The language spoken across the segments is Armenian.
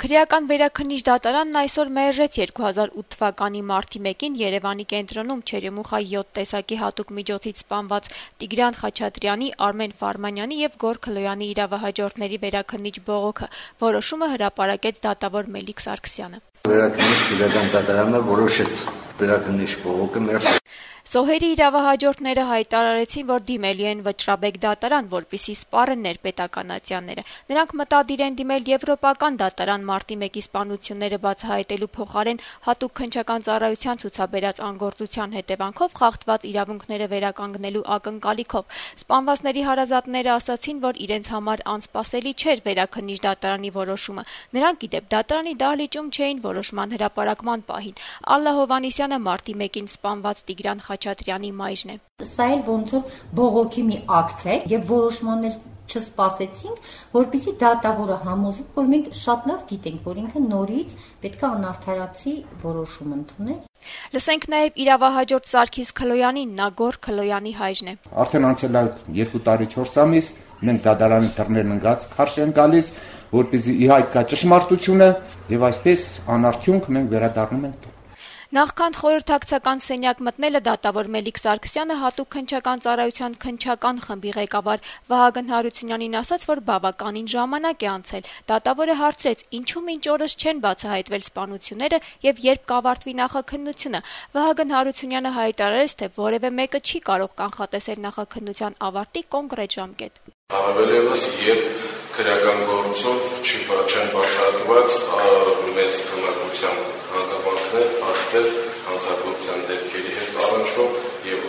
Քրեական վերաքննիչ դատարանն այսօր մերժեց 2008 թվականի մարտի 1-ին Երևանի կենտրոնում Չերեմուխա 7 տեսակի հատուկ միջոցից սպանված Տիգրան Խաչատրյանի, Արմեն Ֆարմանյանի եւ Գոր Քլոյանի իրավահաջորդների վերաքննիչ բողոքը։ Որոշումը հրապարակեց դատավոր Մելիք Սարգսյանը։ Վերաքննիչ քրեական դատարանը որոշեց վերաքննիչ բողոքը մերժել։ Զոհերի իրավահաջորդները հայտարարեցին, որ դիմելու են Վճռաբեկ դատարան, որպեսզի սպառեն ներպետականացիաները։ Նրանք մտադիր են դիմել Եվրոպական դատարան մարտի 1-ի սպանությունները բացահայտելու փոխարեն հատուկ քննչական ծառայության ցուցաբերած անգործության հետևանքով խախտված իրավունքները վերականգնելու ակնկալիքով։ Սպանվածների հարազատները ասացին, որ իրենց համար անսպասելի չէր վերաքննիչ դատարանի որոշումը։ Նրանք, ի դեպ, դատարանի դահլիճում չէին որոշման հրապարակման պահին։ Ալլա Հովհաննիսյանը մարտի 1-ին սպանված Տիգրան Խաչատրյանի մայրն է։ Սա էլ ոնց որ բողոքի մի ակտ է եւ որոշմաններ չսպասեցինք, որպեսզի դատավորը համոզի, որ մենք շատ լավ գիտենք, որ ինքը նորից պետք է անարդարացի որոշում ընդունել։ Լսենք նաեւ իրավահաջորդ Սարգիս Քլոյանին, նա Գոր Քլոյանի հայրն է։ Արդեն անցել է 2 տարի 4 ամիս, մենք դատարանի դռներն ընկած քարշ են գալիս, որպեսզի ի հայտ գա ճշմարտությունը եւ այսպես անարդյունք մենք վերադառնում ենք։ Նախքան խորհրդակցական սենյակ մտնելը դատավոր Մելիք Սարգսյանը հատուկ քննչական ծառայության քննչական խմբի ղեկավար Վահագն Հարությունյանին ասաց, որ բավականին ժամանակ է անցել։ Դատավորը հարցրեց, ինչու մինչ օրս չեն բացահայտվել սպանությունները եւ երբ կավարտվի նախաքննությունը։ Վահագն Հարությունյանը հայտարարեց, թե որևէ մեկը չի կարող կանխատեսել նախաքննության ավարտի կոնկրետ ժամկետ։ Հավելևս, երբ քրեական գործով չեն բացահայտված մեծ քննադատության հանգամանքներ, փաստեր, հանցագործության դեպքերի հետ առնչվող եւ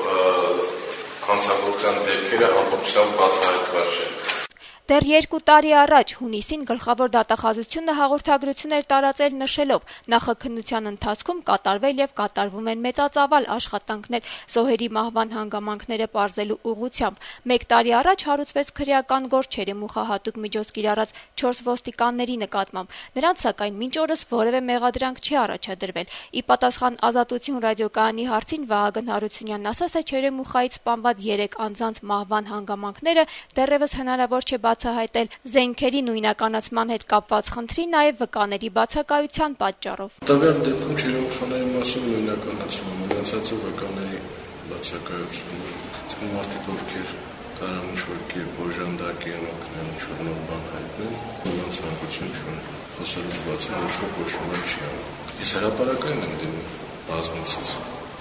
հանցագործության դեպքերը ամբողջությամբ բացահայտված չեն։ Դեռ 2 տարի առաջ հունիսին գլխավոր դատախազությունը հաղորդագրություն էր տարածել նշելով. նախաքննության ընթացքում կատարվել եւ կատարվում են մեծածավալ աշխատանքներ զոհերի մահվան հանգամանքները պարզելու ուղղությամբ։ 1 տարի առաջ հարուցվեց քրեական գործ Չերեմուխա հատուկ միջոց կիրառած 4 ոստիկանների նկատմամբ։ Նրանց սակայն մինչ օրս որևէ մեղադրանք չի առաջադրվել։ Ի պատասխան Ազատություն ռադիոկայանի հարցին Վահագն Հարությունյանն ասաց, թե Չերեմուխայից սպանված 3 անձանց մահվան հանգամանքները դեռևս հնարավոր չէ բացահայտել զենքերի նույնականացման հետ կապված խնդրի, նաև վկաների բացակայության պատճառով։ Տվյալ դեպքում Չերեմուխաների մասին նույնականացումը, մնացածը վկաների բացակայությունը, իսկ մարդիկ ովքեր կարան ինչ-որ կերպ օժանդակ են օգնել, ինչ-որ նոր բան հայտնել, նրանց ցանկություն չունեն։ Խոսելուց բացի ոչ ոք չի անում։ Ես հրապարակային եմ դիմում բազմիցս։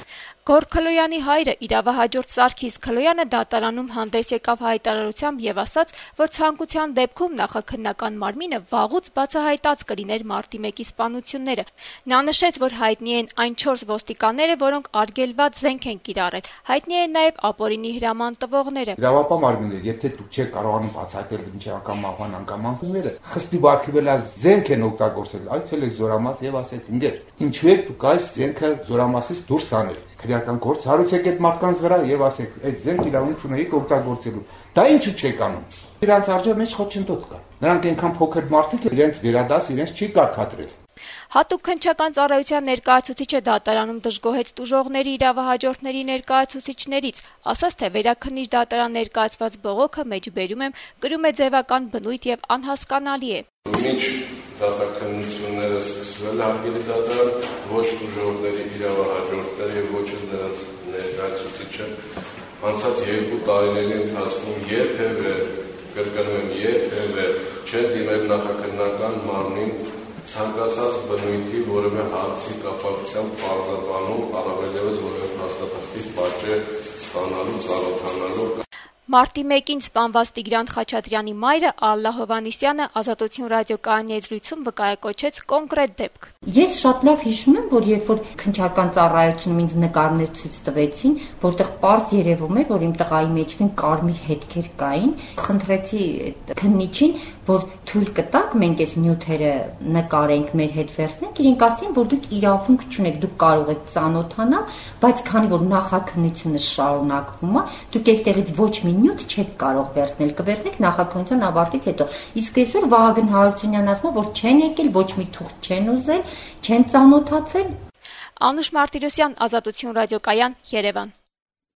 Գոր Քլոյանի հայրը իրավահաջորդ Սարգիս Քլոյանը դատարանում հանդես եկավ հայտարարությամբ եւ ասաց, որ ցանկության դեպքում նախաքննական մարմինը վաղուց բացահայտած կլիներ մարտի 1-ի սպանությունները։ Նա նշեց, որ հայտնի են այն 4 ոստիկանները, որոնք արգելված զենք են կիրառել։ Հայտնի են նաեւ ապօրինի հրաման տվողները։ Իրավապահ մարմինները, եթե դուք չեք կարողանում բացահայտել ինչի անգամ մահվան հանգամանքները, խստի բարգեւելա զենք են օգտագործել, այցել եք Զորամաս եւ ասեք, ինձ ինչու եք դուք այս զենքը Զորամասից դուրս անել։ Քրեական գործ հարուցեք այդ մարդկանց վրա եւ ասեք, այս զենք իրավունք ունեիք օգտագործելու։ Դա ինչու չեք անում։ Իրանց արժե մեջ խոչընդոտ կա։ Նրանք այնքան փոքր մարդիկ են, իրենց վերադաս իրենց չի կարգադրել։ Հատուկ քննչական ծառայության ներկայացուցիչը դատարանում դժգոհեց տուժողների իրավահաջորդների ներկայացուցիչներից, ասաց, թե վերաքննիչ դատարան ներկայացված բողոքը մեջբերում եմ կրում է ձևական բնույթ եւ անհասկանալի է։ Մինչ դատաքննությունները սկսվել հարգելի դատարան, ոչ տուժողների իրավահաջորդները եւ ոչ նրանց ներկայացուցիչը անցած 2 տարիների ընթացքում երբևէ, կրկնում եմ, երբևէ չեն դիմել նախաքննական մարմնին ցանկացած բնույթի որևէ հարցի կապակցությամբ պարզաբանում, առավելևս որևէ փաստաթղթի պատճառ ստանալու, ծանոթանալու։ Մարտի 1-ին սպանված Տիգրան Խաչատրյանի մայրը Ալլա Հովհաննիսյանը Ազատություն ռադիոկայանի եզրույցում վկայակոչեց կոնկրետ դեպք։ Ես շատ լավ հիշում եմ, որ երբ որ քննչական ծառայությունում ինձ նկարներ ցույց տվեցին, որտեղ պարզ երևում էր, որ իմ տղայի մեջքին կարմիր հետքեր կային, խնդրեցի քննիչին, որ թույլ կտաք մենք այս նյութերը նկարենք, մեր հետ վերցնենք, իրենք ասին, որ դուք իրավունք չունեք, դուք կարող եք ծանոթանալ, բայց քանի որ նախաքննությունը շարունակվում է, դուք այստեղից ոչ մի նյութ չեք կարող վերցնել, կվերցնեք նախաքննության ավարտից հետո։ Իսկ այսօր Վահագն Հարությունյանն ասում է, որ չեն եկել, ոչ մի թուղթ չեն ուզել, չեն ծանոթացել։ Անուշ Մարտիրոսյան, Ազատություն ռադիոկայան, Երևան։